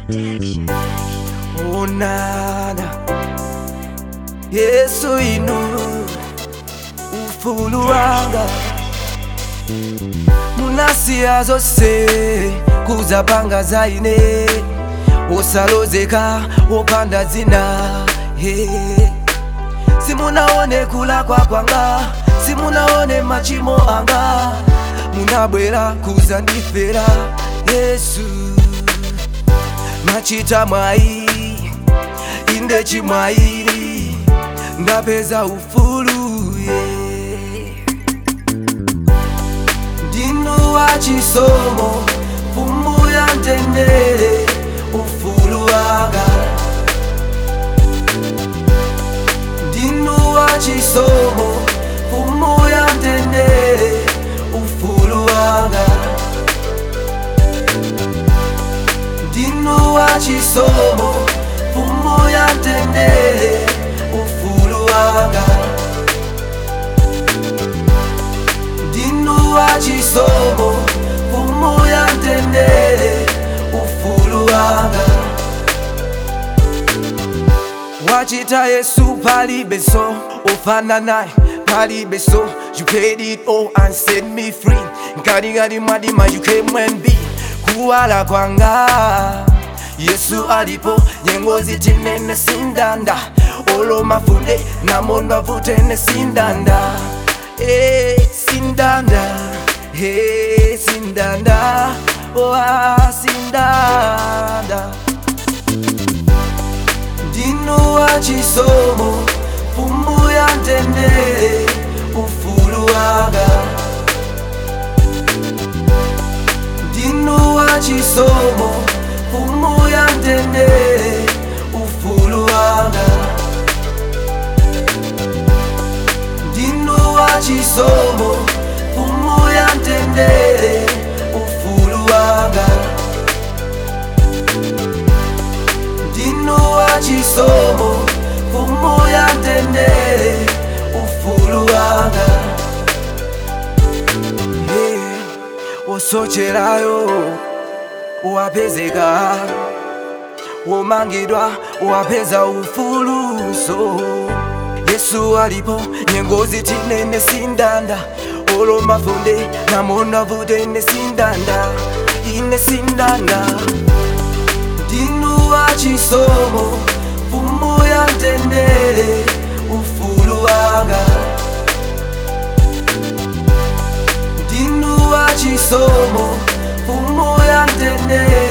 Oh nana, Yesu inu ufulu wanga. Munasiya zose kuzapanga zaine, osalozeka opanda zina. Simunaone kula kwa kwanga, simunaone machimo anga, munabwera kuzandifera Yesu. Machita mwai inde chimwairi ndapeza ufulu ndinu wa chisomo fumu ya mtendere ufulu wanga. Ndinu wa chisomo fumu ya mtendere ufulu wanga. Ndinu wa chisomo fumu ya mtendere ufulu wanga. Ndinu wa chisomo fumu ya mtendere ufulu wanga. Wachita Yesu palibeso ofana naye palibeso. You paid it all and set me free. Ngadi madima you came and be kuwala kwanga. Yesu alipo nyengo zitinene sindanda, olo mafunde na mondo vutene sindanda. Sindanda, sindanda, sindanda. Ndinu wa chisomo fumu ya mtendere ufulu wanga. Ndinu wa chisomo fumu ya mtendere ufulu wanga. Ndinu wa chisomo fumu ya mtendere ufulu wanga. Ndinu wa chisomo fumu ya mtendere ufulu wanga. Osocherayo wapezeka, womangidwa wapeza ufuluso. Yesu alipo nyengo zitinene sindanda, olo mafunde na mondo vutene sindanda. Ine sindanda. Ndinu wa chisomo fumu ya mtendere ufulu wanga. Ndinu wa chisomo fumu ya mtendere